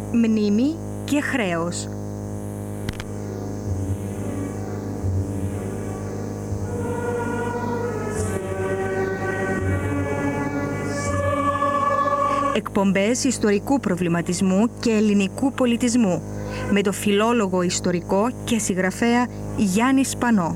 Μνήμη και χρέος. Εκπομπές ιστορικού προβληματισμού και ελληνικού πολιτισμού με το φιλόλογο ιστορικό και συγγραφέα Γιάννη Σπανό.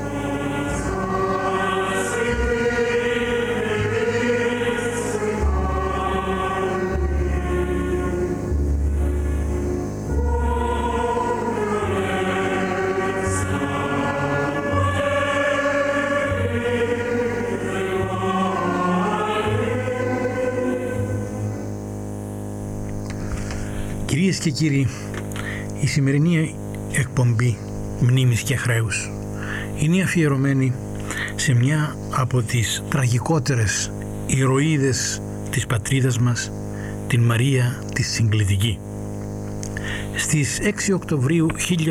Κυρίες και κύριοι, η σημερινή εκπομπή Μνήμης και Χρέους είναι αφιερωμένη σε μια από τις τραγικότερες ηρωίδες της πατρίδας μας, την Μαρία τη Συγκλητική. Στις 6 Οκτωβρίου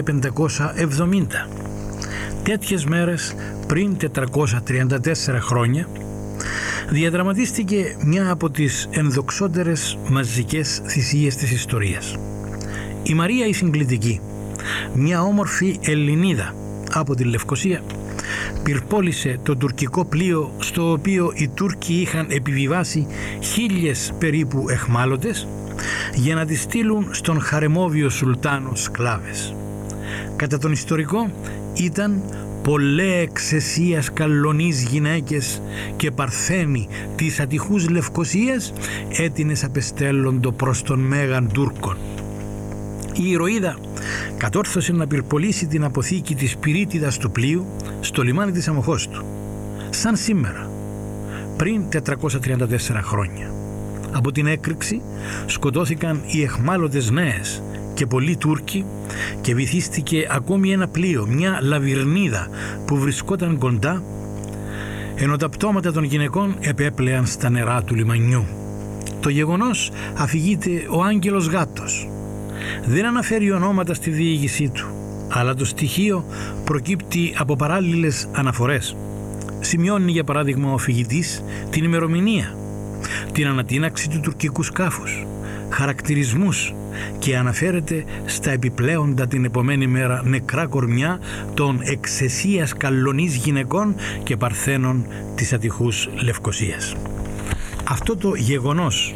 1570, τέτοιες μέρες πριν 434 χρόνια, διαδραματίστηκε μια από τις ενδοξότερες μαζικές θυσίες της ιστορίας. Η Μαρία η Συγκλητική, μια όμορφη Ελληνίδα από τη Λευκοσία, πυρπόλησε το τουρκικό πλοίο στο οποίο οι Τούρκοι είχαν επιβιβάσει 1000 περίπου εχμάλωτες για να τις στείλουν στον χαρεμόβιο Σουλτάνο σκλάβες. Κατά τον ιστορικό ήταν πολλέ εξαισίας καλονείς γυναίκες και παρθένοι της ατυχούς Λευκοσίας έτινες απεστέλλοντο προς τον Μέγαν Τούρκων. Η ηρωίδα κατόρθωσε να πυρπολίσει την αποθήκη της πυρίτιδας του πλοίου στο λιμάνι της Αμοχώστου, σαν σήμερα, πριν 434 χρόνια. Από την έκρηξη σκοτώθηκαν οι εχμάλωτες νέες και πολλοί Τούρκοι και βυθίστηκε ακόμη ένα πλοίο, μια λαβυρνίδα που βρισκόταν κοντά, ενώ τα πτώματα των γυναικών επέπλεαν στα νερά του λιμανιού. Το γεγονός αφηγείται ο Άγγελος Γάτος. Δεν αναφέρει ονόματα στη διήγησή του, αλλά το στοιχείο προκύπτει από παράλληλες αναφορές. Σημειώνει για παράδειγμα ο αφηγητής την ημερομηνία, την ανατείναξη του τουρκικού σκάφους, χαρακτηρισμούς και αναφέρεται στα επιπλέοντα την επομένη μέρα νεκρά κορμιά των εξαισίας καλονείς γυναικών και παρθένων της ατυχούς Λευκοσίας. Αυτό το γεγονός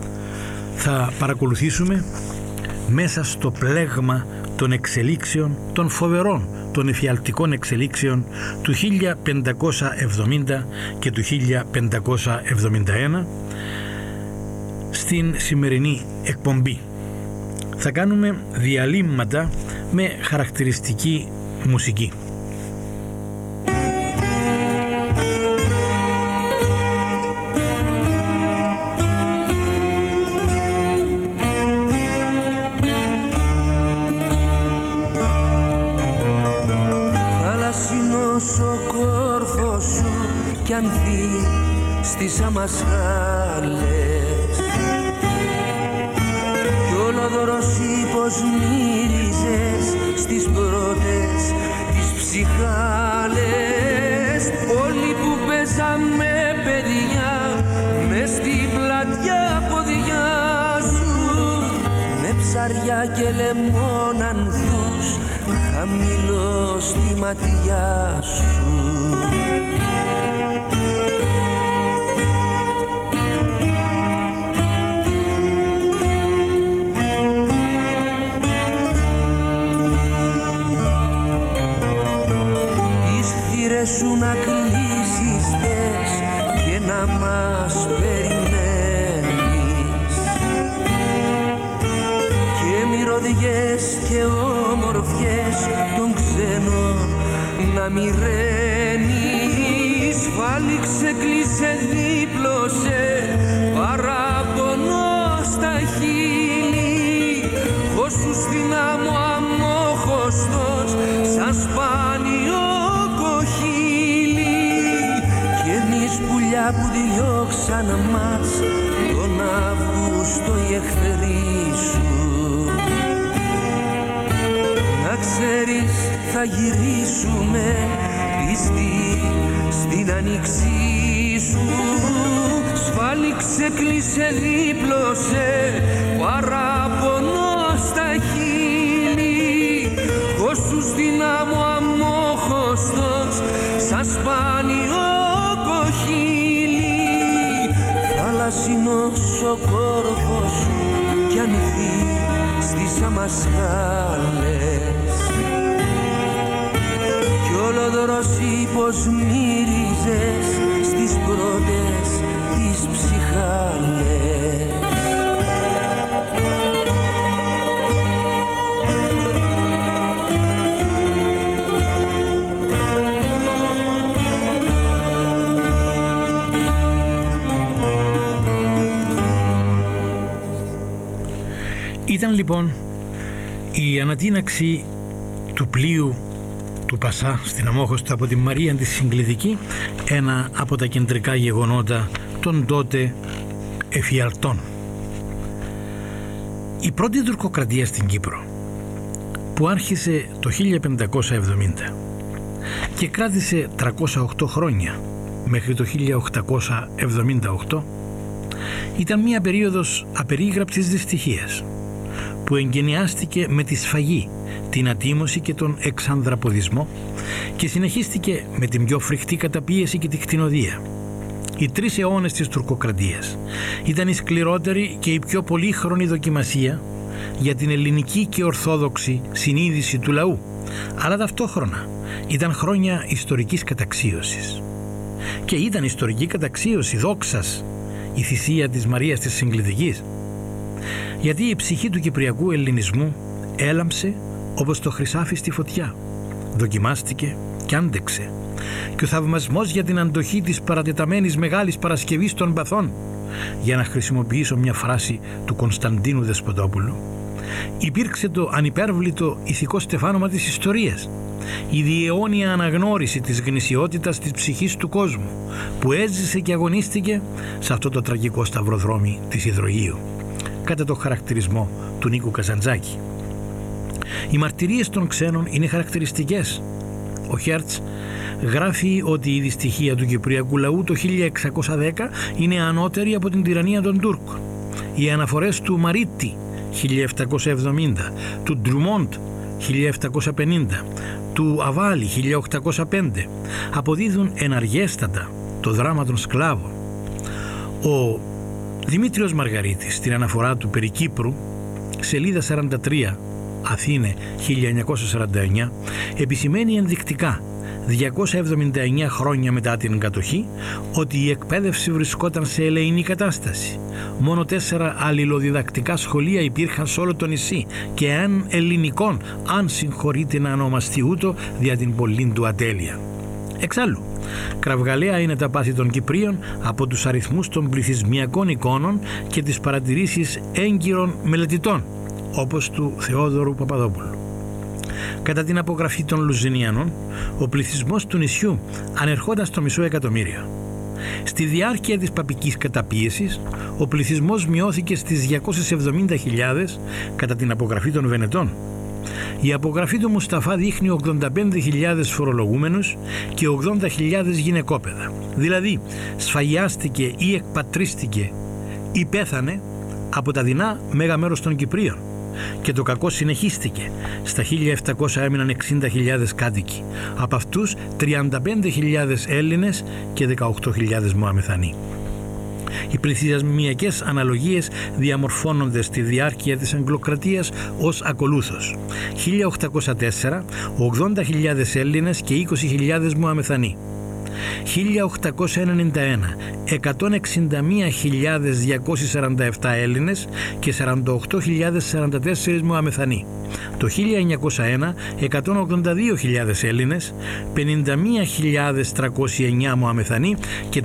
θα παρακολουθήσουμε μέσα στο πλέγμα των εξελίξεων, των φοβερών, των εφιαλτικών εξελίξεων του 1570 και του 1571 στην σημερινή εκπομπή. Θα κάνουμε διαλύματα με χαρακτηριστική μουσική. Θαλασσινός ο κόρφος σου κι ανθεί στις αμασχάλες κι ολοδωρός πως μύριζες στις πρώτες τις ψυχάλες. Όλοι που παίζαμε παιδιά μες στην πλατιά ποδιά σου, με ψαριά και λεμόνανθους χαμηλό στη ματιά σου. Σου να κλείσεις θες και να μας περιμένεις και μυρωδιές και όμορφιες των ξένων να μοιραίνεις. Φάλιξε, κλείσε, δίπλωσε, παραπονώ στα χείλη, χώσου στην άμμο αμόχωστος σαν σπάνιο που διώξαν μας τον Αύγουστο οι εχθροί σου. Να ξέρεις θα γυρίσουμε πιστοί στην άνοιξή σου. Σφάλιξε, κλείσε, δίπλωσε, παραπονώ ένα σπάνιο κοχύλι, θαλασσινός ο κόρφος σου κι ανηθεί στις αμασχάλες, κι ολοδρός πως μύριζες στις πρώτες τις ψυχάλες. Ήταν λοιπόν η ανατείναξη του πλοίου του Πασά στην Αμμόχωστο από τη Μαρία τη Συγκλητική ένα από τα κεντρικά γεγονότα των τότε εφιαλτών. Η πρώτη τουρκοκρατία στην Κύπρο, που άρχισε το 1570 και κράτησε 308 χρόνια μέχρι το 1878, ήταν μια περίοδος απερίγραπτης δυστυχίας που εγκαινιάστηκε με τη σφαγή, την ατίμωση και τον εξανδραποδισμό και συνεχίστηκε με την πιο φρικτή καταπίεση και τη κτηνοδία. Οι 3 αιώνες της τουρκοκρατίας ήταν η σκληρότερη και η πιο πολύχρονη δοκιμασία για την ελληνική και ορθόδοξη συνείδηση του λαού, αλλά ταυτόχρονα ήταν χρόνια ιστορικής καταξίωσης. Και ήταν ιστορική καταξίωση, δόξας, η θυσία της Μαρίας της Συγκλητικής, γιατί η ψυχή του κυπριακού ελληνισμού έλαμψε όπως το χρυσάφι στη φωτιά, δοκιμάστηκε και άντεξε, και ο θαυμασμός για την αντοχή της παρατεταμένης Μεγάλης Παρασκευής των Παθών, για να χρησιμοποιήσω μια φράση του Κωνσταντίνου Δεσποτόπουλου, υπήρξε το ανυπέρβλητο ηθικό στεφάνωμα της ιστορίας, η διαιώνια αναγνώριση της γνησιότητας της ψυχής του κόσμου που έζησε και αγωνίστηκε σε αυτό το τραγικό σταυροδρόμι της υδρογείου, κατά το χαρακτηρισμό του Νίκου Καζαντζάκη. Οι μαρτυρίες των ξένων είναι χαρακτηριστικές. Ο Χέρτς γράφει ότι η δυστυχία του κυπριακού λαού το 1610 είναι ανώτερη από την τυραννία των Τούρκων. Οι αναφορές του Μαρίτη 1770, του Ντρουμόντ 1750, του Αβάλη 1805 αποδίδουν εναργέστατα το δράμα των σκλάβων. Ο Δημήτριος Μαργαρίτης στην αναφορά του περί Κύπρου, σελίδα 43, Αθήνε 1949, επισημαίνει ενδεικτικά 279 χρόνια μετά την κατοχή ότι η εκπαίδευση βρισκόταν σε ελεηνή κατάσταση. Μόνο 4 αλληλοδιδακτικά σχολεία υπήρχαν σε όλο το νησί και αν ελληνικών, αν συγχωρείται να ονομαστεί ούτω δια την πολλήν του ατέλεια. Εξάλλου, κραυγαλαία είναι τα πάθη των Κυπρίων από τους αριθμούς των πληθυσμιακών εικόνων και τις παρατηρήσεις έγκυρων μελετητών, όπως του Θεόδωρου Παπαδόπουλου. Κατά την απογραφή των Λουζινιανών, ο πληθυσμός του νησιού ανερχόταν στο μισό εκατομμύριο. Στη διάρκεια της παπικής καταπίεσης, ο πληθυσμός μειώθηκε στις 270.000 κατά την απογραφή των Βενετών. Η απογραφή του Μουσταφά δείχνει 85.000 φορολογούμενους και 80.000 γυναικόπαιδα. Δηλαδή, σφαγιάστηκε ή εκπατρίστηκε ή πέθανε από τα δεινά μέγα μέρος των Κυπρίων. Και το κακό συνεχίστηκε. Στα 1700 έμειναν 60.000 κάτοικοι. Από αυτούς 35.000 Έλληνες και 18.000 Μωαμεθανοί. Οι πληθυσμιακές αναλογίες διαμορφώνονται στη διάρκεια της Αγγλοκρατίας ως ακολούθως: 1804 80.000 Έλληνες και 20.000 Μωαμεθανοί. 1891 161.247 Έλληνες και 48.044 Μωαμεθανοί. Το 1901 182.000 Έλληνες, 51.309 Μωαμεθανοί και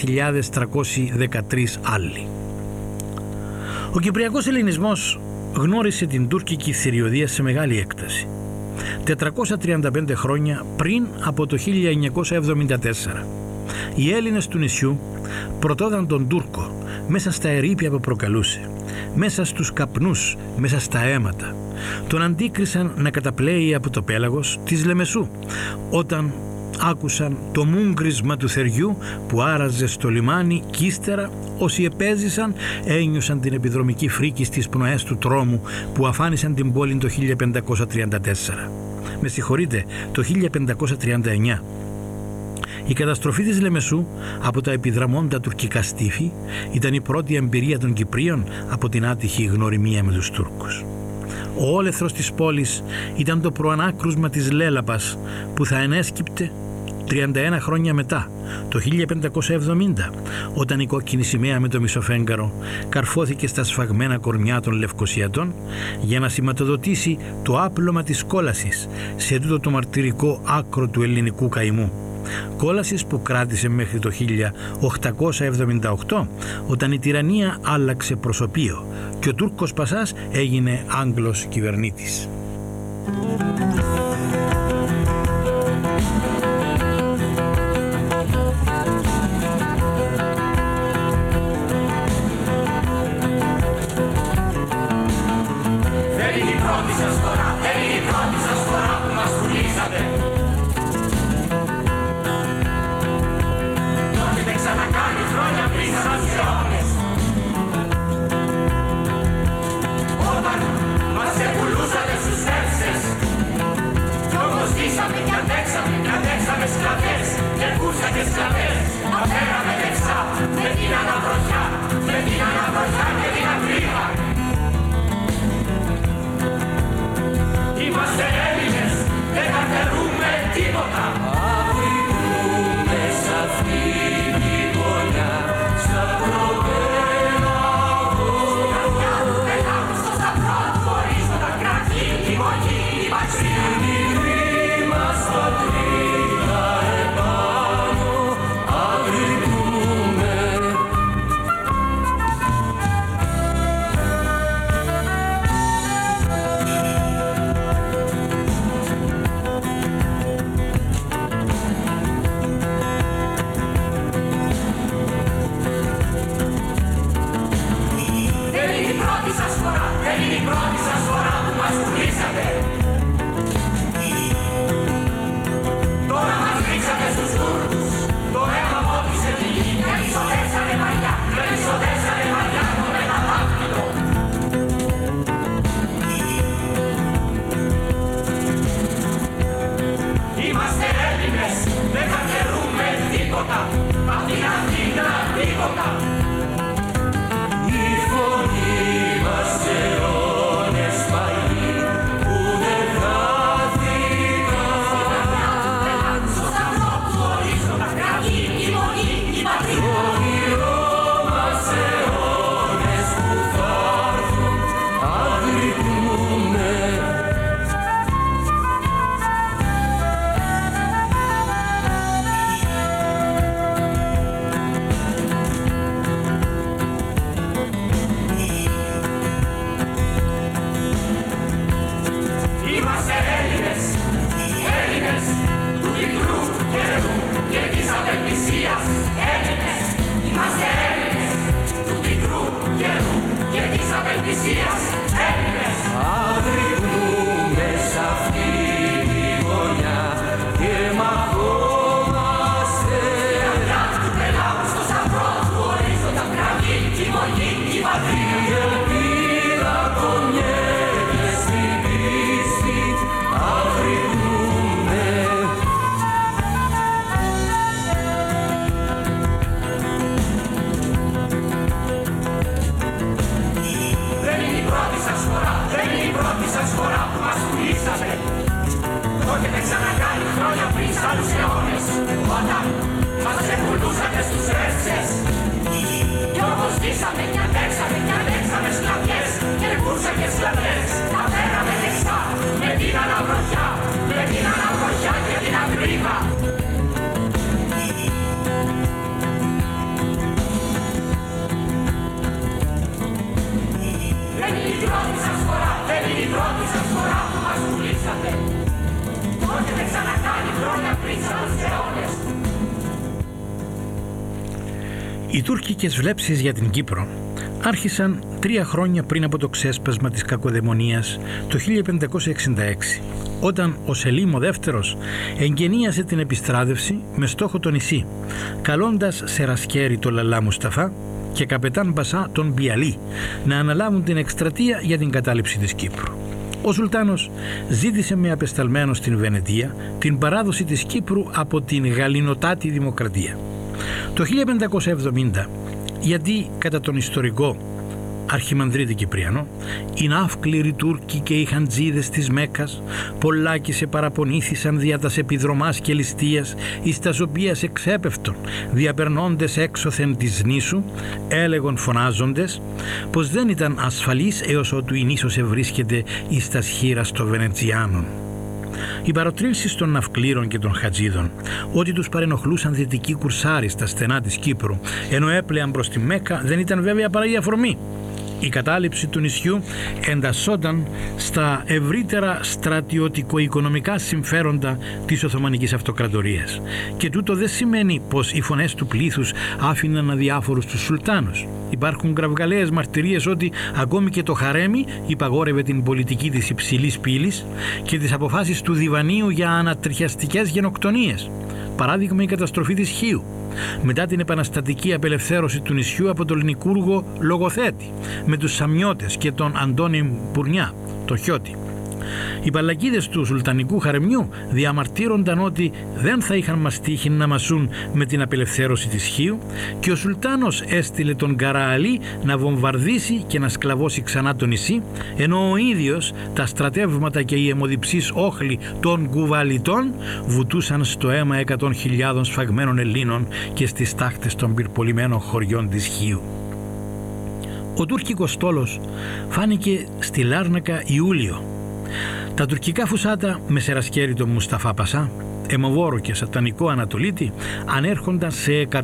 4.313 άλλοι. Ο κυπριακός ελληνισμός γνώρισε την τουρκική θηριωδία σε μεγάλη έκταση 435 χρόνια πριν από το 1974. Οι Έλληνες του νησιού πρωτόδαν τον Τούρκο μέσα στα ερείπια που προκαλούσε, μέσα στους καπνούς, μέσα στα αίματα. Τον αντίκρισαν να καταπλέει από το πέλαγος της Λεμεσού όταν άκουσαν το μούγκρισμα του θεριού που άραζε στο λιμάνι και ύστερα όσοι επέζησαν ένιωσαν την επιδρομική φρίκη στις πνοές του τρόμου που αφάνισαν την πόλη το 1534. Με συγχωρείτε, το 1539. Η καταστροφή της Λεμεσού από τα επιδραμώντα τουρκικά στίφη ήταν η πρώτη εμπειρία των Κυπρίων από την άτυχη γνωριμία με τους Τούρκους. Ο όλεθρος της πόλης ήταν το προανάκρουσμα της Λέλαπας που θα ενέσκυπτε 31 χρόνια μετά, το 1570, όταν η κόκκινη σημαία με το μισοφέγγαρο καρφώθηκε στα σφαγμένα κορμιά των Λευκοσιατών για να σηματοδοτήσει το άπλωμα της κόλασης σε τούτο το μαρτυρικό άκρο του ελληνικού καημού. Κόλασης που κράτησε μέχρι το 1878, όταν η τυραννία άλλαξε προσωπείο και ο Τούρκος Πασάς έγινε Άγγλος κυβερνήτης. Οι τουρκικές βλέψεις για την Κύπρο άρχισαν 3 χρόνια πριν από το ξέσπασμα της κακοδαιμονίας το 1566, όταν ο Σελίμ ο δεύτερος εγγενίασε την επιστράτευση με στόχο το νησί, καλώντας Σερασκέρι τον Λαλά Μουσταφά και καπετάν Μπασά τον Μπιαλί να αναλάβουν την εκστρατεία για την κατάληψη της Κύπρου. Ο Σουλτάνος ζήτησε με απεσταλμένο στην Βενετία την παράδοση της Κύπρου από την Γαλλινοτάτη Δημοκρατία. Το 1570, γιατί κατά τον ιστορικό Αρχιμανδρίτη Κυπριανό, οι ναύκληροι Τούρκοι και οι χαντζίδες της Μέκκας πολλάκι σε παραπονήθησαν δια τας επιδρομάς και ληστείας, εις τας οποίας εξέπευτον διαπερνώντες έξωθεν της νήσου, έλεγον φωνάζοντες πως δεν ήταν ασφαλής έως ότου η νήσος ευρίσκεται εις τας χείρας των Βενετσιάνων. Οι παροτρύνσεις των ναυκλήρων και των χατζίδων ότι τους παρενοχλούσαν δυτικοί κουρσάροι στα στενά της Κύπρου ενώ έπλεαν προς τη Μέκκα δεν ήταν βέβαια παρά η αφορμή. Η κατάληψη του νησιού εντασσόταν στα ευρύτερα στρατιωτικο-οικονομικά συμφέροντα της Οθωμανικής Αυτοκρατορίας και τούτο δεν σημαίνει πως οι φωνές του πλήθους άφηναν αδιάφορους τους σουλτάνους. Υπάρχουν κραυγαλαίες μαρτυρίες ότι ακόμη και το χαρέμι υπαγόρευε την πολιτική της υψηλής πύλης και τις αποφάσεις του διβανίου για ανατριχιαστικές γενοκτονίες. Παράδειγμα η καταστροφή της Χίου, μετά την επαναστατική απελευθέρωση του νησιού από τον λινικούργο Λογοθέτη με τους Σαμιώτες και τον Αντώνη Πουρνιά, το Χιώτη. Οι παλακίδες του Σουλτανικού Χαρεμιού διαμαρτύρονταν ότι δεν θα είχαν μαστίχη να μασούν με την απελευθέρωση της Χίου και ο Σουλτάνος έστειλε τον Καρααλή να βομβαρδίσει και να σκλαβώσει ξανά το νησί, ενώ ο ίδιος τα στρατεύματα και οι αιμοδιψείς όχλοι των κουβαλιτών βουτούσαν στο αίμα 100.000 σφαγμένων Ελλήνων και στις τάχτες των πυρπολιμένων χωριών της Χίου. Ο τουρκικός στόλος φάνηκε στη Λάρνακα Ιούλιο. Τα τουρκικά φουσάτα με σερασκέρι τον Μουσταφά Πασά, αιμοβόρο και σατανικό Ανατολίτη, ανέρχονταν σε 100.000.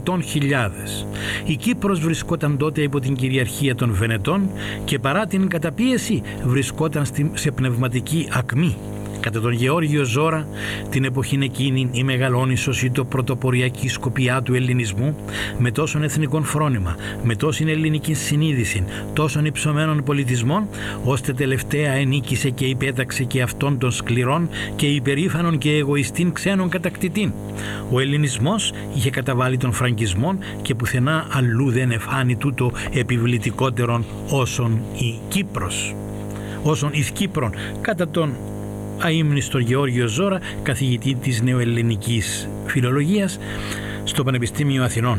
Η Κύπρος βρισκόταν τότε υπό την κυριαρχία των Βενετών και παρά την καταπίεση βρισκόταν σε πνευματική ακμή. Κατά τον Γεώργιο Ζώρα, την εποχήν εκείνη η Μεγαλόνισσος ή το πρωτοποριακή σκοπιά του ελληνισμού, με τόσον εθνικών φρόνημα, με τόσην ελληνική συνείδηση, τόσων υψωμένων πολιτισμών, ώστε τελευταία ενίκησε και υπέταξε και αυτών των σκληρών και υπερήφανων και εγωιστήν ξένων κατακτητήν. Ο ελληνισμός είχε καταβάλει τον φραγκισμόν και πουθενά αλλού δεν εφάνει τούτο επιβλητικότερον όσον η Κύπρος. Όσον εις Κύπρον, κατά τον αείμνηστον Γεώργιο Ζώρα, καθηγητή της νεοελληνικής φιλολογίας στο Πανεπιστήμιο Αθηνών.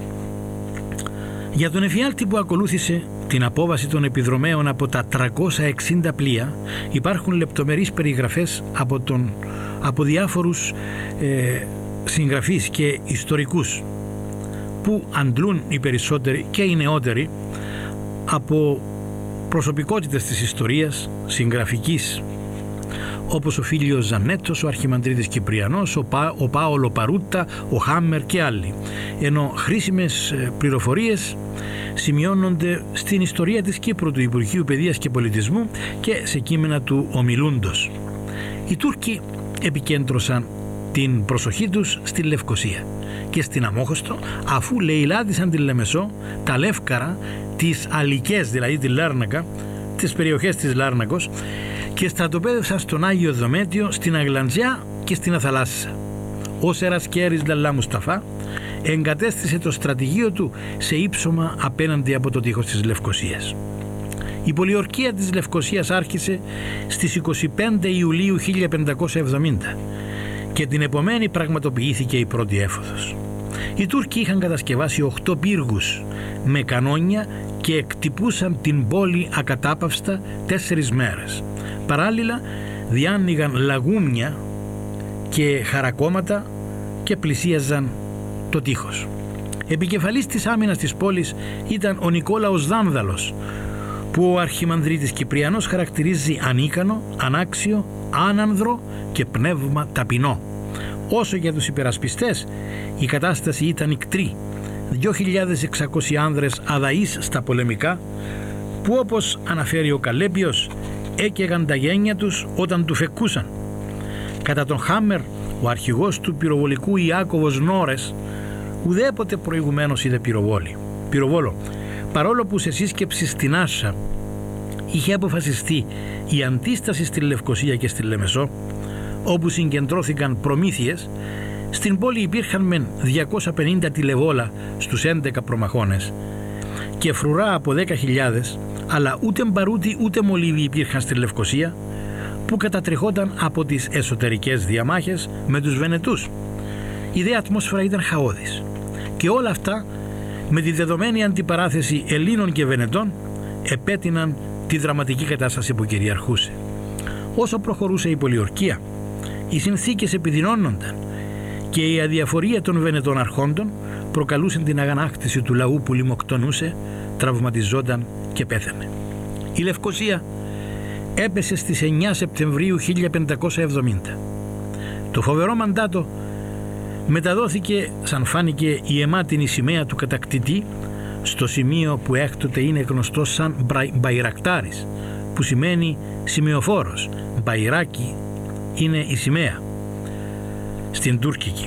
Για τον εφιάλτη που ακολούθησε την απόβαση των επιδρομέων από τα 360 πλοία υπάρχουν λεπτομερείς περιγραφές από διάφορους συγγραφείς και ιστορικούς που αντλούν οι περισσότεροι και οι νεότεροι από προσωπικότητες της ιστορίας συγγραφικής, όπως ο Φίλιος Ζανέτος, ο Αρχιμανδρίτης Κυπριανός, ο Πάολο Παρούτα, ο Χάμερ και άλλοι. Ενώ χρήσιμες πληροφορίες σημειώνονται στην ιστορία της Κύπρου του Υπουργείου Παιδείας και Πολιτισμού και σε κείμενα του ομιλούντος. Οι Τούρκοι επικέντρωσαν την προσοχή τους στη Λευκοσία και στην Αμόχωστο, αφού λαιλάτισαν τη Λεμεσό, τα Λεύκαρα, τις Αλικές, δηλαδή τη Λάρνακα, τις περιοχές της Λάρνακος, και στρατοπέδευσαν στον Άγιο Δομέτιο, στην Αγλαντζιά και στην Αθαλάσσια. Ο Σερασκέρης Λαλά Μουσταφά εγκατέστησε το στρατηγείο του σε ύψωμα απέναντι από το τείχος της Λευκοσίας. Η πολιορκία της Λευκοσίας άρχισε στις 25 Ιουλίου 1570 και την επομένη πραγματοποιήθηκε η πρώτη έφοδος. Οι Τούρκοι είχαν κατασκευάσει 8 πύργους με κανόνια και εκτυπούσαν την πόλη ακατάπαυστα 4 μέρες. Παράλληλα διάνοιγαν λαγούμια και χαρακόμματα και πλησίαζαν το τείχος. Επικεφαλής της άμυνας της πόλης ήταν ο Νικόλαος Δάνδαλος, που ο Αρχιμανδρίτης Κυπριανός χαρακτηρίζει ανίκανο, ανάξιο, άνανδρο και πνεύμα ταπεινό. Όσο για τους υπερασπιστές, η κατάσταση ήταν ικτρή. 2.600 άνδρες αδαείς στα πολεμικά, που όπως αναφέρει ο Καλέπιος, έκαιγαν τα γένια τους όταν του φεκούσαν. Κατά τον Χάμερ, ο αρχηγός του πυροβολικού Ιάκωβος Νόρες, ουδέποτε προηγουμένως είδε πυροβόλο. Παρόλο που σε σύσκεψη στην Άσα είχε αποφασιστεί η αντίσταση στη Λευκοσία και στη Λεμεσό, όπου συγκεντρώθηκαν προμήθειες, στην πόλη υπήρχαν μεν 250 τηλεβόλα στους 11 προμαχώνες και φρουρά από 10.000, αλλά ούτε μπαρούτι ούτε μολύβι υπήρχαν στη Λευκοσία, που κατατριχόταν από τις εσωτερικές διαμάχες με τους Βενετούς. Η δε ατμόσφαιρα ήταν χαόδης και όλα αυτά με τη δεδομένη αντιπαράθεση Ελλήνων και Βενετών επέτειναν τη δραματική κατάσταση που κυριαρχούσε. Όσο προχωρούσε η πολιορκία, οι συνθήκες επιδεινώνονταν και η αδιαφορία των Βενετών αρχόντων προκαλούσε την αγανάκτηση του λαού που λιμοκτονούσε, τραυματιζόταν και πέθανε. Η Λευκωσία έπεσε στις 9 Σεπτεμβρίου 1570. Το φοβερό μαντάτο μεταδόθηκε, σαν φάνηκε, η αιμάτινη σημαία του κατακτητή στο σημείο που έκτοτε είναι γνωστό σαν Μπαϊρακτάρης, που σημαίνει σημεοφόρος. Μπαϊράκι είναι η σημαία στην τουρκική.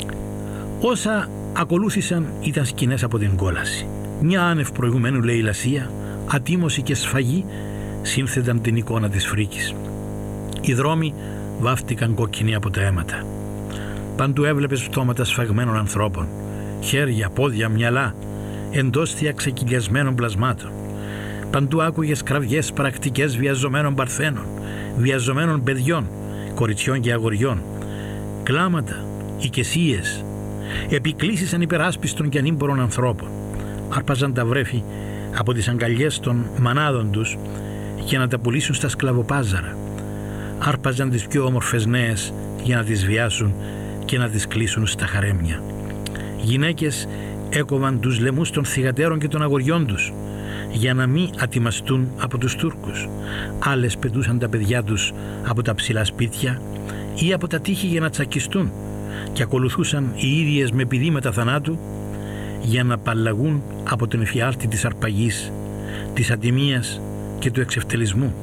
Όσα ακολούθησαν ήταν σκηνές από την κόλαση. Μια άνευ προηγουμένου λαιλασία, ατίμωση και σφαγή σύνθεταν την εικόνα της φρίκης. Οι δρόμοι βάφτηκαν κόκκινοι από τα αίματα. Παντού έβλεπες πτώματα σφαγμένων ανθρώπων, χέρια, πόδια, μυαλά, εντόστια ξεκυλιασμένων πλασμάτων. Παντού άκουγες κραυγές πρακτικές βιαζομένων παρθένων, βιαζομένων παιδιών, κοριτσιών και αγοριών, κλάματα, οικεσίες, επικλήσεις ανυπεράσπιστων και ανήμπορων ανθρώπων. Άρπαζαν τα βρέφη από τις αγκαλιές των μανάδων τους για να τα πουλήσουν στα σκλαβοπάζαρα. Άρπαζαν τις πιο όμορφες νέες για να τις βιάσουν και να τις κλείσουν στα χαρέμια. Γυναίκες έκοβαν τους λαιμούς των θυγατέρων και των αγοριών τους για να μην ατιμαστούν από τους Τούρκους. Άλλες πετούσαν τα παιδιά τους από τα ψηλά σπίτια ή από τα τείχη για να τσακιστούν και ακολουθούσαν οι ίδιες με πηδήματα θανάτου για να απαλλαγούν από τον εφιάλτη της αρπαγής, της ατιμίας και του εξευτελισμού.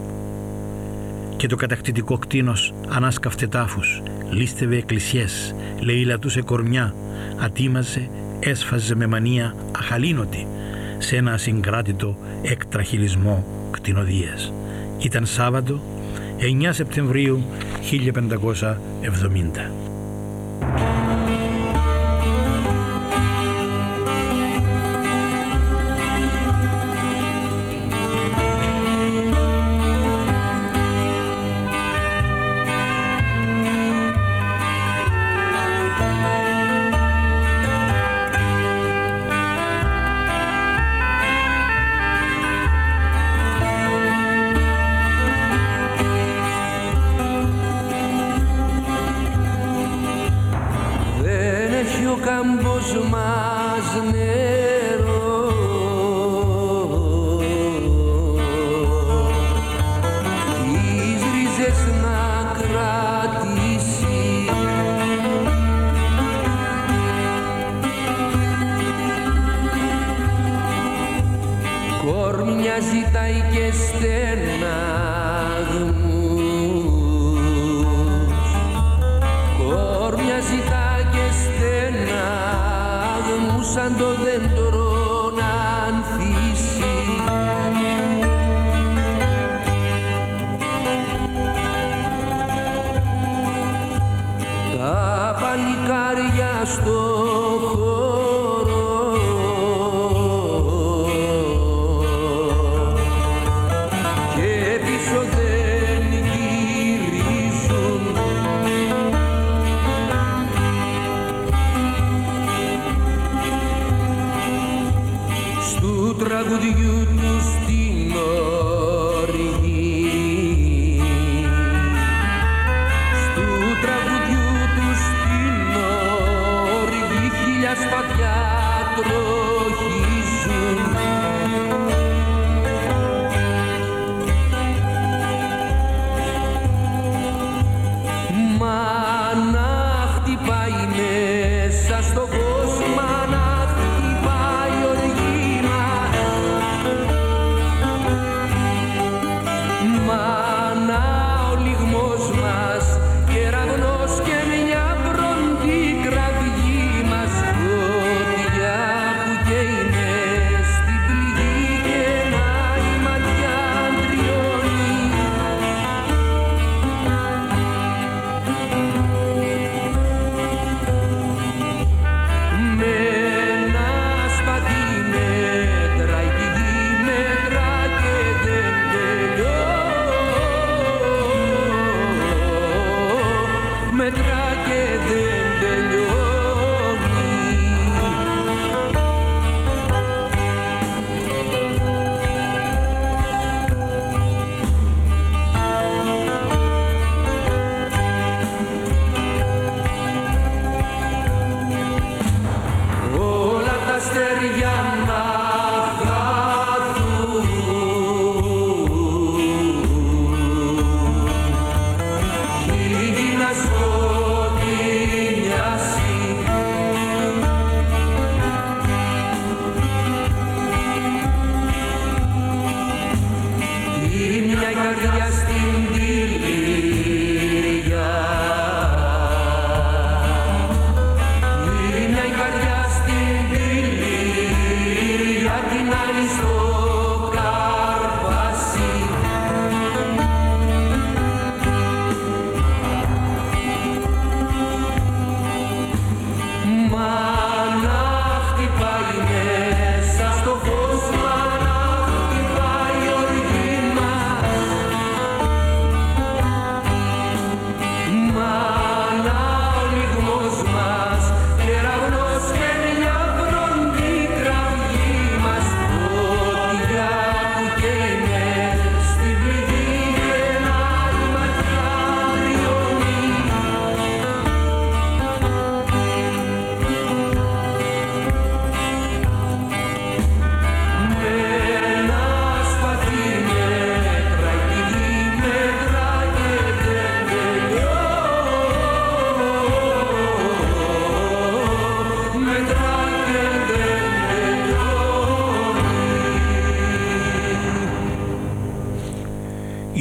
Και το κατακτητικό κτήνος ανάσκαφτε τάφους, λίστευε εκκλησιές, λαιλατούσε κορμιά, ατίμαζε, έσφαζε με μανία αχαλήνοτη σε ένα ασυγκράτητο εκτραχυλισμό κτηνοδίας. Ήταν Σάββατο 9 Σεπτεμβρίου 1570. Και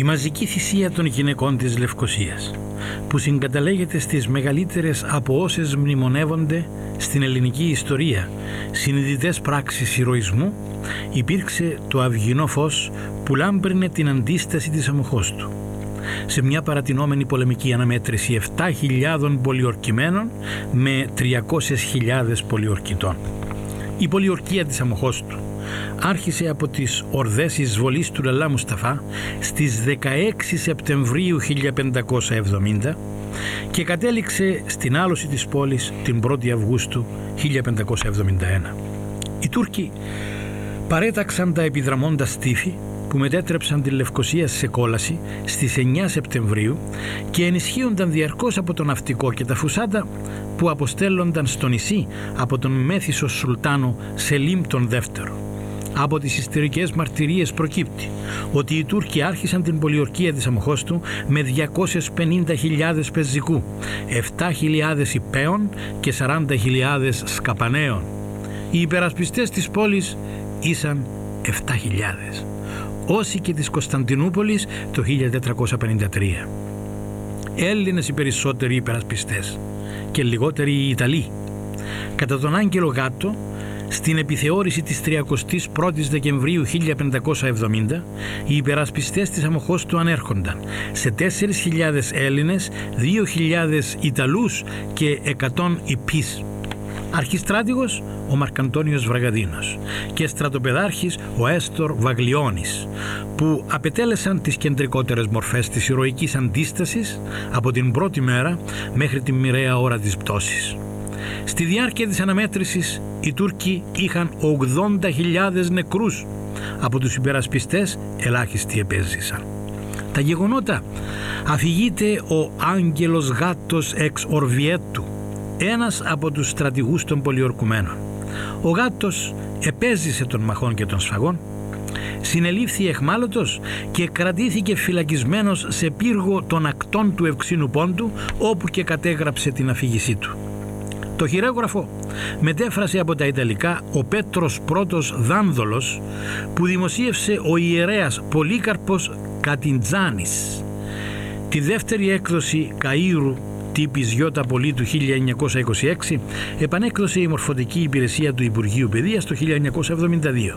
Η μαζική θυσία των γυναικών της Λευκωσίας, που συγκαταλέγεται στις μεγαλύτερες από όσες μνημονεύονται στην ελληνική ιστορία συνειδητές πράξεις ηρωισμού, υπήρξε το αυγινό φως που λάμπρινε την αντίσταση της Αμοχώστου. Σε μια παρατηνόμενη πολεμική αναμέτρηση 7.000 πολιορκημένων με 300.000 πολιορκητών. Η πολιορκία της Αμοχώστου άρχισε από τις ορδές εισβολής του Λαλά Μουσταφά στις 16 Σεπτεμβρίου 1570 και κατέληξε στην άλωση της πόλης την 1η Αυγούστου 1571. Οι Τούρκοι παρέταξαν τα επιδραμώντα στίφη που μετέτρεψαν τη Λευκωσία σε κόλαση στις 9 Σεπτεμβρίου και ενισχύονταν διαρκώς από το ναυτικό και τα φουσάτα που αποστέλλονταν στο νησί από τον μέθησο Σουλτάνο Σελίμ τον δεύτερο. Από τις ιστορικές μαρτυρίες προκύπτει ότι οι Τούρκοι άρχισαν την πολιορκία της Αμοχώστου με 250.000 πεζικού, 7.000 υπαίων και 40.000 σκαπαναίων. Οι υπερασπιστές της πόλης ήσαν 7.000, όσοι και της Κωνσταντινούπολης το 1453. Έλληνες οι περισσότεροι υπερασπιστές και λιγότεροι οι Ιταλοί. Κατά τον Άγγελο Γάτο, στην επιθεώρηση της 31ης Δεκεμβρίου 1570, οι υπερασπιστές της Αμοχώστου ανέρχονταν σε 4.000 Έλληνες, 2.000 Ιταλούς και 100 Ιππείς. Αρχιστράτηγος ο Μαρκαντώνιος Βραγαδίνος και στρατοπεδάρχης ο Έστορ Βαγλιώνης, που απετέλεσαν τις κεντρικότερες μορφές της ηρωικής αντίστασης από την πρώτη μέρα μέχρι τη μοιραία ώρα της πτώσης. Στη διάρκεια της αναμέτρησης οι Τούρκοι είχαν 80.000 νεκρούς, από τους υπερασπιστές ελάχιστοι επέζησαν. Τα γεγονότα αφηγείται ο Άγγελος Γάτος εξ Ορβιέτου, ένας από τους στρατηγούς των πολιορκουμένων. Ο Γάτος επέζησε των μαχών και των σφαγών, συνελήφθη εχμάλωτος και κρατήθηκε φυλακισμένος σε πύργο των ακτών του Ευξήνου Πόντου, όπου και κατέγραψε την αφήγησή του. Το χειρόγραφο μετέφρασε από τα Ιταλικά ο Πέτρος Πρώτος Δάνδολος, που δημοσίευσε ο ιερέας Πολύκαρπος Κατιντζάνης. Τη δεύτερη έκδοση Καΐρου τύπης Ιώτα Πολύ του 1926 επανέκδοσε η μορφωτική υπηρεσία του Υπουργείου Παιδείας το 1972.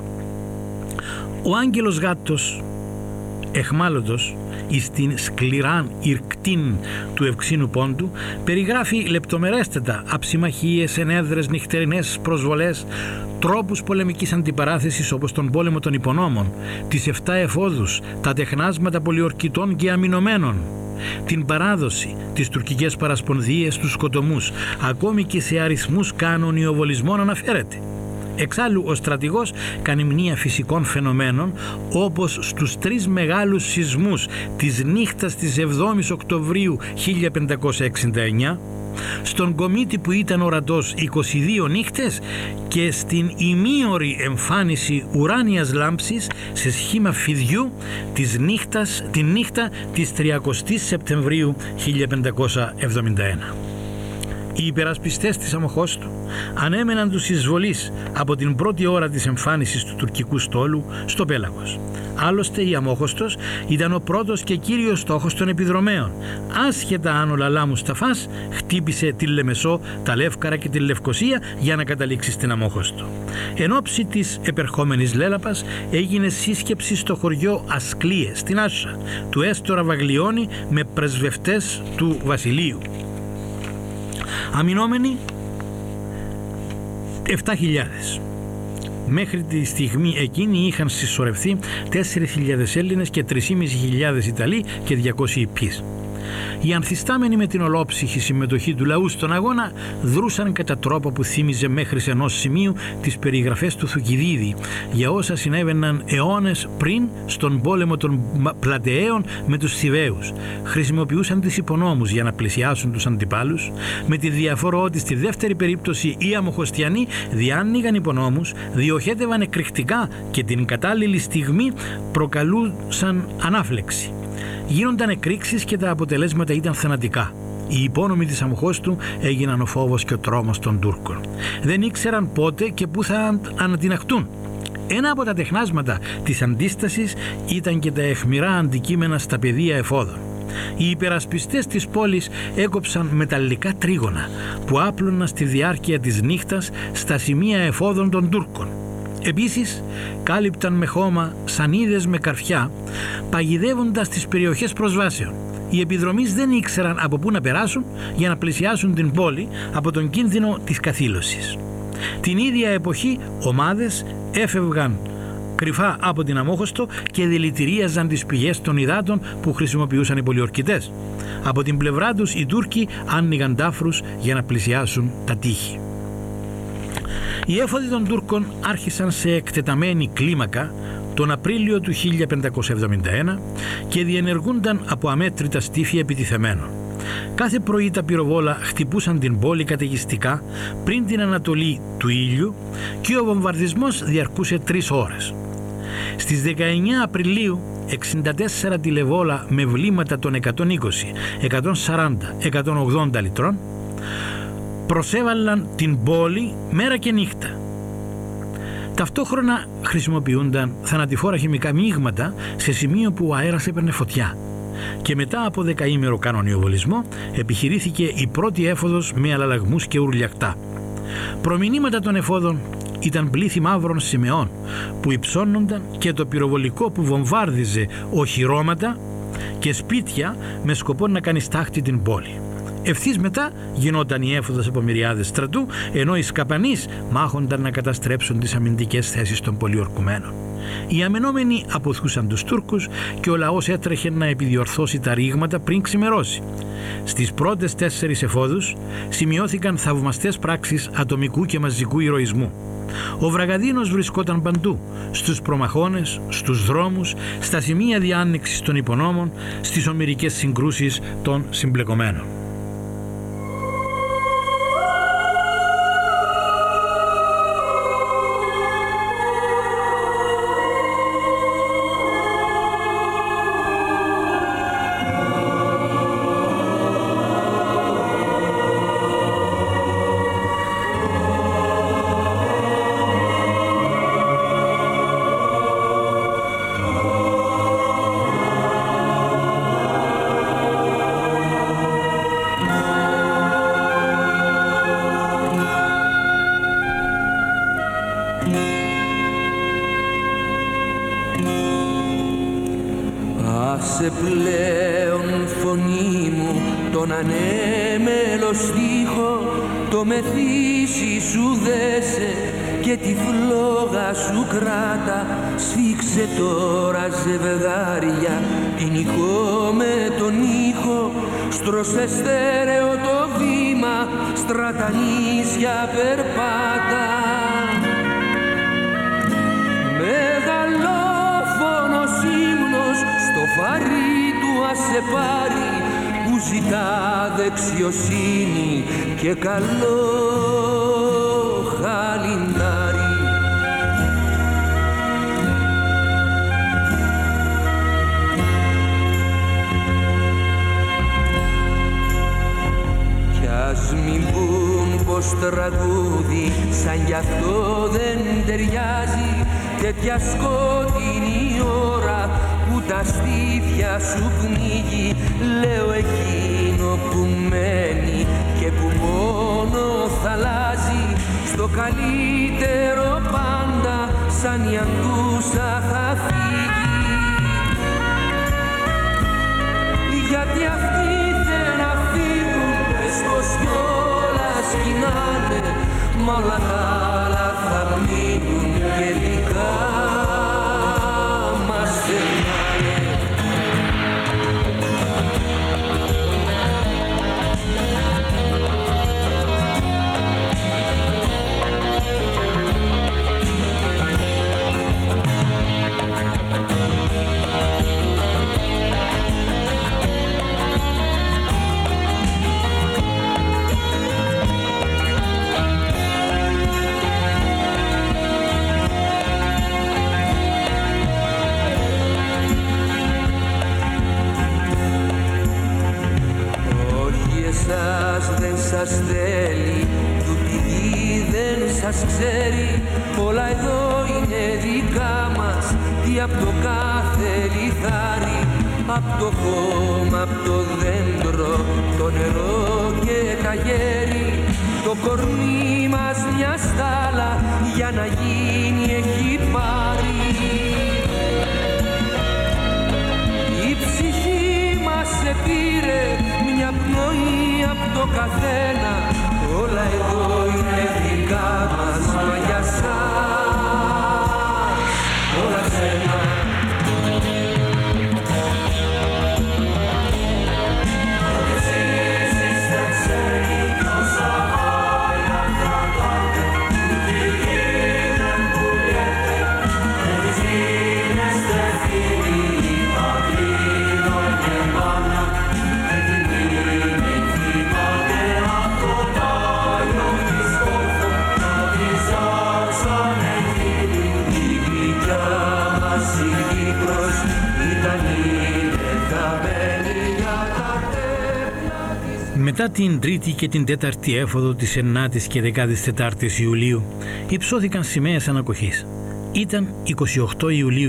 Ο Άγγελος Γάτος, εχμάλωτος εις την σκληράν ηρκτήν του Ευξήνου Πόντου, περιγράφει λεπτομερέστατα αψιμαχίες, ενέδρες, νυχτερινές προσβολές, τρόπους πολεμικής αντιπαράθεσης όπως τον πόλεμο των υπονόμων, τις 7 εφόδους, τα τεχνάσματα πολιορκητών και αμυνωμένων, την παράδοση, τις τουρκικές παρασπονδίες, τους σκοτωμούς, ακόμη και σε αριθμούς κανονιοβολισμών αναφέρεται. Εξάλλου ο στρατηγός κάνει μνήα φυσικών φαινομένων, όπως στους 3 μεγάλους σεισμούς της νύχτας της 7ης Οκτωβρίου 1569, στον Κομίτη που ήταν ορατός 22 νύχτες και στην ημίωρη εμφάνιση ουράνιας λάμψης σε σχήμα φιδιού την νύχτα της 30ης Σεπτεμβρίου 1571. Οι υπερασπιστές της Αμοχώστου ανέμεναν τους εισβολείς από την πρώτη ώρα της εμφάνισης του τουρκικού στόλου στο πέλαγος. Άλλωστε η Αμόχωστος ήταν ο πρώτος και κύριος στόχος των επιδρομέων, άσχετα αν ο Λαλά Μουσταφάς χτύπησε τη Λεμεσό, τα Λεύκαρα και τη Λευκωσία για να καταλήξει στην Αμόχωστο. Εν όψη της επερχόμενης λέλαπας έγινε σύσκεψη στο χωριό Ασκλίες, στην Άσσα, του Έστορα Βαγλιώνη με πρεσβευτές του βασιλείου. Αμυνόμενοι 7.000. Μέχρι τη στιγμή εκείνη είχαν συσσωρευτεί 4.000 Έλληνες και 3.500 Ιταλοί και 200 Ιππείς. Οι ανθιστάμενοι με την ολόψυχη συμμετοχή του λαού στον αγώνα δρούσαν κατά τρόπο που θύμιζε μέχρι σε ενός σημείου τις περιγραφές του Θουκυδίδη για όσα συνέβαιναν αιώνες πριν στον πόλεμο των Πλατεαίων με τους Θηβαίους. Χρησιμοποιούσαν τις υπονόμους για να πλησιάσουν τους αντιπάλους, με τη διαφορά ότι στη δεύτερη περίπτωση οι Αμοχωστιανοί διάνοιγαν υπονόμους, διοχέτευαν εκρηκτικά και την κατάλληλη στιγμή προκαλούσαν ανάφλεξη. Γίνονταν εκρήξεις και τα αποτελέσματα ήταν θανατικά. Οι υπόνομοι της Αμοχώστου έγιναν ο φόβος και ο τρόμος των Τούρκων. Δεν ήξεραν πότε και πού θα ανατιναχτούν. Ένα από τα τεχνάσματα της αντίστασης ήταν και τα αιχμηρά αντικείμενα στα πεδία εφόδων. Οι υπερασπιστές της πόλης έκοψαν μεταλλικά τρίγωνα που άπλωναν στη διάρκεια της νύχτας στα σημεία εφόδων των Τούρκων. Επίσης, κάλυπταν με χώμα σανίδες με καρφιά, παγιδεύοντας τις περιοχές προσβάσεων. Οι επιδρομείς δεν ήξεραν από πού να περάσουν για να πλησιάσουν την πόλη από τον κίνδυνο της καθήλωσης. Την ίδια εποχή, ομάδες έφευγαν κρυφά από την Αμόχωστο και δηλητηρίαζαν τις πηγές των υδάτων που χρησιμοποιούσαν οι πολιορκητές. Από την πλευρά τους οι Τούρκοι άνοιγαν τάφρους για να πλησιάσουν τα τείχη. Οι έφοδοι των Τούρκων άρχισαν σε εκτεταμένη κλίμακα τον Απρίλιο του 1571 και διενεργούνταν από αμέτρητα στίφια επιτιθεμένων. Κάθε πρωί τα πυροβόλα χτυπούσαν την πόλη καταιγιστικά πριν την ανατολή του ήλιου και ο βομβαρδισμός διαρκούσε 3 ώρες. Στις 19 Απριλίου 64 τηλεβόλα με βλήματα των 120, 140, 180 λιτρών προσέβαλαν την πόλη μέρα και νύχτα. Ταυτόχρονα χρησιμοποιούνταν θανατηφόρα χημικά μείγματα σε σημείο που ο αέρας έπαιρνε φωτιά. Και μετά από 10ημερο κανονιο βολισμό επιχειρήθηκε η πρώτη έφοδος με αλλαλαγμούς και ουρλιακτά. Προμηνύματα των εφόδων ήταν πλήθη μαύρων σημεών που υψώνονταν και το πυροβολικό που βομβάρδιζε οχυρώματα και σπίτια με σκοπό να κάνει στάχτη την πόλη. Ευθύς μετά γινόταν η έφοδος από μυριάδες στρατού, ενώ οι σκαπανείς μάχονταν να καταστρέψουν τις αμυντικές θέσεις των πολιορκουμένων. Οι αμενόμενοι αποθούσαν τους Τούρκους και ο λαός έτρεχε να επιδιορθώσει τα ρήγματα πριν ξημερώσει. Στις πρώτες 4 εφόδους σημειώθηκαν θαυμαστές πράξεις ατομικού και μαζικού ηρωισμού. Ο Βραγαδίνος βρισκόταν παντού, στους προμαχώνες, στους δρόμους, στα σημεία διάνοιξης των υπονόμων, στις ομηρικές συγκρούσεις των συμπλεκομένων. Άσε πλέον φωνή μου τον ανέμελο στίχο, το μεθύσι σου δέσε και τη φλόγα σου κράτα. Σφίξε τώρα ζευγάρια την οικό με τον ήχο, στρώσε στέρεο το βήμα, στρατανίσια περπάτα. Μεγαλόφωνος ύμνος στο φαρί του άσε πάρει, που ζητά δεξιοσύνη και καλό χαλινάρι. Κι ας μην πουν πως τραγούδι σαν κι αυτό δεν ταιριάζει, τέτοια σκότεινη ώρα που τα στήθια σου πνίγει. Λέω εκείνο που μένει και που μόνο θα αλλάζει, στο καλύτερο πάντα σαν η αγκούσα θα φύγει. Γιατί αυτοί θέλουν να φύγουν, πες πως κι όλα σκηνάνε, μα όλα τα άλλα θα μείνουν και λικά μας θεμάνε. ξέρει, όλα εδώ είναι δικά μας. Τι απ' το κάθε λιθάρι, απ' το χώμα, απ' το δέντρο, το νερό και τα γέρι, το κορμί μας μια στάλα για να γίνει έχει πάρει. Η ψυχή μας πήρε μια πνοή απ' το καθένα, όλα εδώ είναι δικά μας, μα για σας όλα ξένα. Μετά την 3η και την 4η έφοδο της 9ης και 14ης Ιουλίου υψώθηκαν σημαίες ανακοχής. Ήταν 28 Ιουλίου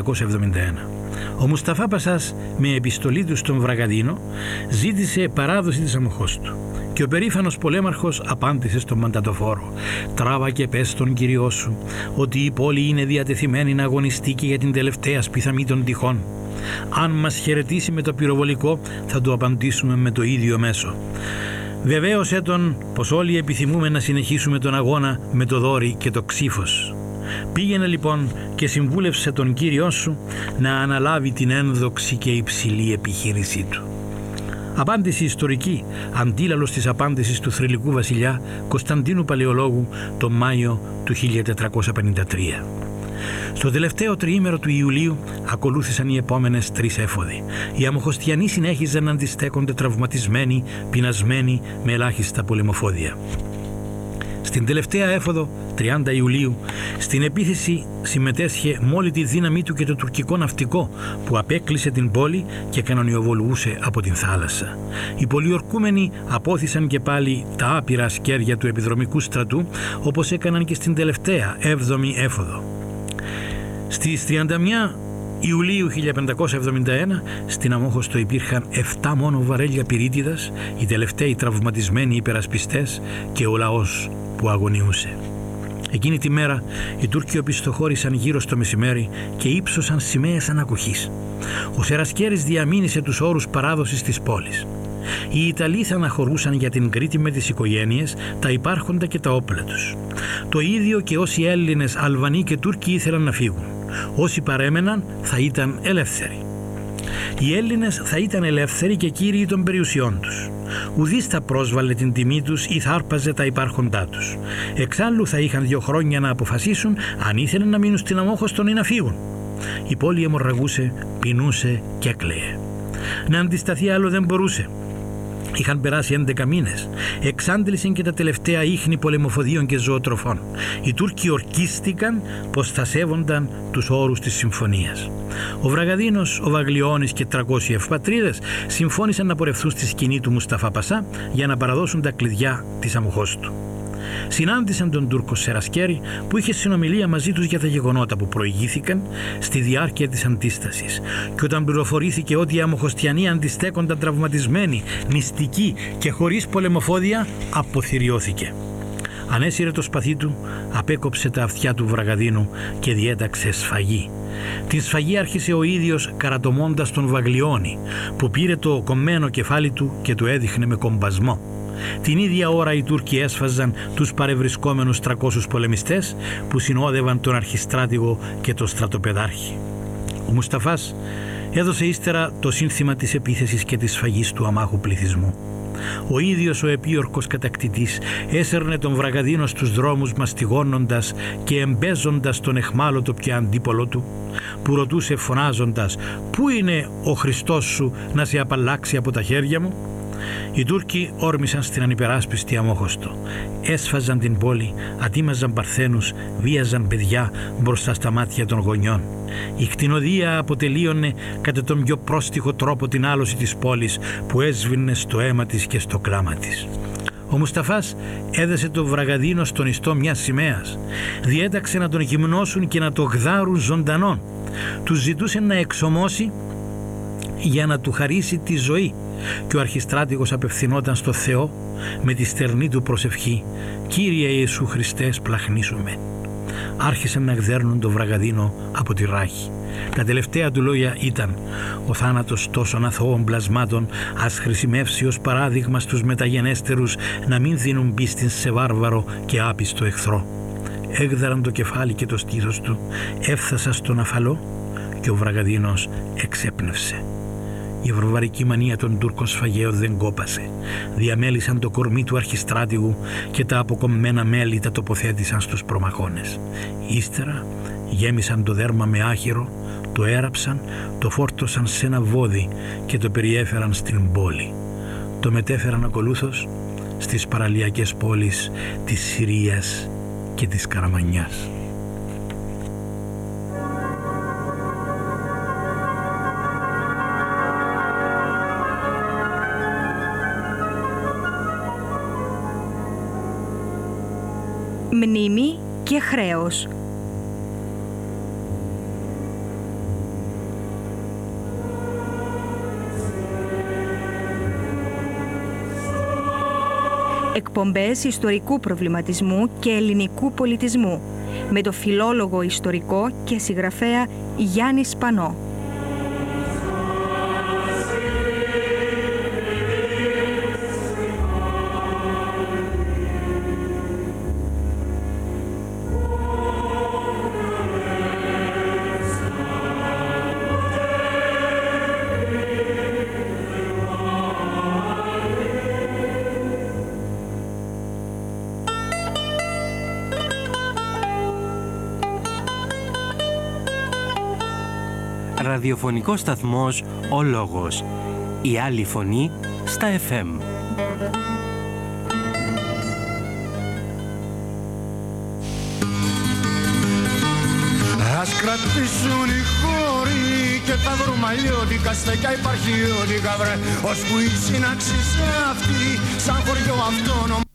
1571. Ο Μουσταφά Πασάς με επιστολή του στον Βραγαδίνο ζήτησε παράδοση της αμοχώς του και ο περήφανος πολέμαρχος απάντησε στον μαντατοφόρο: «Τράβα και πες στον Κυριό σου ότι η πόλη είναι διατεθειμένη να αγωνιστεί και για την τελευταία σπιθαμή των τυχών. Αν μας χαιρετήσει με το πυροβολικό θα του απαντήσουμε με το ίδιο μέσο. Βεβαίωσέ τον πως όλοι επιθυμούμε να συνεχίσουμε τον αγώνα με το δόρυ και το ξύφος. Πήγαινε λοιπόν και συμβούλευσε τον Κύριό σου να αναλάβει την ένδοξη και υψηλή επιχείρησή του». Απάντηση ιστορική, αντίλαλος της απάντησης του θρυλικού βασιλιά Κωνσταντίνου Παλαιολόγου τον Μάιο του 1453. Στο τελευταίο τριήμερο του Ιουλίου ακολούθησαν οι επόμενες 3 έφοδοι. Οι αμοχωστιανοί συνέχιζαν να αντιστέκονται τραυματισμένοι, πεινασμένοι, με ελάχιστα πολεμοφόδια. Στην τελευταία έφοδο, 30 Ιουλίου, στην επίθεση συμμετέσχε με όλη τη δύναμή του και το τουρκικό ναυτικό που απέκλεισε την πόλη και κανονιοβολούσε από την θάλασσα. Οι πολιορκούμενοι απόθυσαν και πάλι τα άπειρα ασκέρια του επιδρομικού στρατού, όπως έκαναν και στην τελευταία 7η έφοδο. Στις 31 Ιουλίου 1571 στην Αμόχωστο υπήρχαν 7 μόνο βαρέλια πυρίτιδας, οι τελευταίοι τραυματισμένοι υπερασπιστές και ο λαός που αγωνιούσε. Εκείνη τη μέρα οι Τούρκοι οπισθοχώρησαν γύρω στο μεσημέρι και ύψωσαν σημαίες ανακοχής. Ο Σερασκέρης διαμήνυσε τους όρους παράδοσης της πόλης. Οι Ιταλοί θα αναχωρούσαν για την Κρήτη με τις οικογένειες, τα υπάρχοντα και τα όπλα τους. Το ίδιο και όσοι Έλληνες, Αλβανοί και Τούρκοι ήθελαν να φύγουν. Όσοι παρέμεναν θα ήταν ελεύθεροι. Οι Έλληνες θα ήταν ελεύθεροι και κύριοι των περιουσιών τους. Ουδής θα πρόσβαλε την τιμή τους ή θα άρπαζε τα υπάρχοντά τους. Εξάλλου θα είχαν 2 χρόνια να αποφασίσουν αν ήθελαν να μείνουν στην Αμόχωστον ή να φύγουν. Η πόλη αιμορραγούσε, πεινούσε και έκλαιε. Να αντισταθεί άλλο δεν μπορούσε. Είχαν περάσει 11 μήνες. Εξάντλησαν και τα τελευταία ίχνη πολεμοφοδίων και ζωοτροφών. Οι Τούρκοι ορκίστηκαν πως θα σέβονταν τους όρους της συμφωνίας. Ο Βραγαδίνος, ο Βαγλιώνης και 300 ευπατρίδες συμφώνησαν να πορευθούν στη σκηνή του Μουσταφά Πασά για να παραδώσουν τα κλειδιά της αμοχώς του. Συνάντησαν τον Τούρκο Σερασκέρη που είχε συνομιλία μαζί τους για τα γεγονότα που προηγήθηκαν στη διάρκεια της αντίστασης, και όταν πληροφορήθηκε ότι οι αμοχωστιανοί αντιστέκονταν τραυματισμένοι, νηστικοί και χωρίς πολεμοφόδια, αποθυριώθηκε. Ανέσυρε το σπαθί του, απέκοψε τα αυτιά του Βραγαδίνου και διέταξε σφαγή. Την σφαγή άρχισε ο ίδιος καρατομώντας τον Βαγλιώνη, που πήρε το κομμένο κεφάλι του και το έδειχνε με κομπασμό. Την ίδια ώρα οι Τούρκοι έσφαζαν τους παρευρισκόμενους 300 πολεμιστές που συνόδευαν τον αρχιστράτηγο και τον στρατοπεδάρχη. Ο Μουσταφάς έδωσε ύστερα το σύνθημα της επίθεσης και της σφαγής του αμάχου πληθυσμού. Ο ίδιος ο επίορκος κατακτητής έσερνε τον Βραγαδίνο στους δρόμους μαστιγώνοντας και εμπέζοντας τον εχμάλωτο πια αντίπολο του, που ρωτούσε φωνάζοντας «Πού είναι ο Χριστός σου να σε απαλλάξει από τα χέρια μου?» Οι Τούρκοι όρμησαν στην ανυπεράσπιστη Αμόχωστο. Έσφαζαν την πόλη, ατίμαζαν παρθένους, βίαζαν παιδιά μπροστά στα μάτια των γονιών. Η κτηνοδία αποτελείωνε κατά τον πιο πρόστιχο τρόπο την άλωση της πόλης που έσβηνε στο αίμα της και στο κλάμα της. Ο Μουσταφάς έδεσε το Βραγαδίνο στον ιστό μιας σημαίας. Διέταξε να τον γυμνώσουν και να το γδάρουν ζωντανόν. Τους ζητούσε να εξομώσει για να του χαρίσει τη ζωή και ο αρχιστράτηγος απευθυνόταν στο Θεό με τη στερνή του προσευχή «Κύριε Ιησού Χριστέ, σπλαχνίσουμε». Άρχισαν να γδέρνουν το Βραγαδίνο από τη ράχη. Τα τελευταία του λόγια ήταν «Ο θάνατος τόσων αθώων πλασμάτων ας χρησιμεύσει ως παράδειγμα στους μεταγενέστερους να μην δίνουν πίστην σε βάρβαρο και άπιστο εχθρό». Έγδαραν το κεφάλι και το στήθος του, έφτασαν στον αφαλό και ο Βραγαδίνος εξέπνευσε. Η βαρβαρική μανία των Τούρκων σφαγέων δεν κόπασε. Διαμέλησαν το κορμί του αρχιστράτηγου και τα αποκομμένα μέλη τα τοποθέτησαν στους προμαχώνες. Ύστερα γέμισαν το δέρμα με άχυρο, το έραψαν, το φόρτωσαν σε ένα βόδι και το περιέφεραν στην πόλη. Το μετέφεραν ακολούθως στις παραλιακές πόλεις της Συρίας και της Καραμανιάς. Μνήμη και χρέος. Εκπομπές ιστορικού προβληματισμού και ελληνικού πολιτισμού με το φιλόλογο, ιστορικό και συγγραφέα Γιάννη Σπανό. Ραδιοφωνικός σταθμός «Ο Λόγος». Η άλλη φωνή στα FM. Ας κρατήσουν οι χώροι και τα δρομαλιώτικα στεκιά υπαρχιώτικα βρε, ώσπου η σύναξη σε αυτή σαν χωριό αυτόνομο.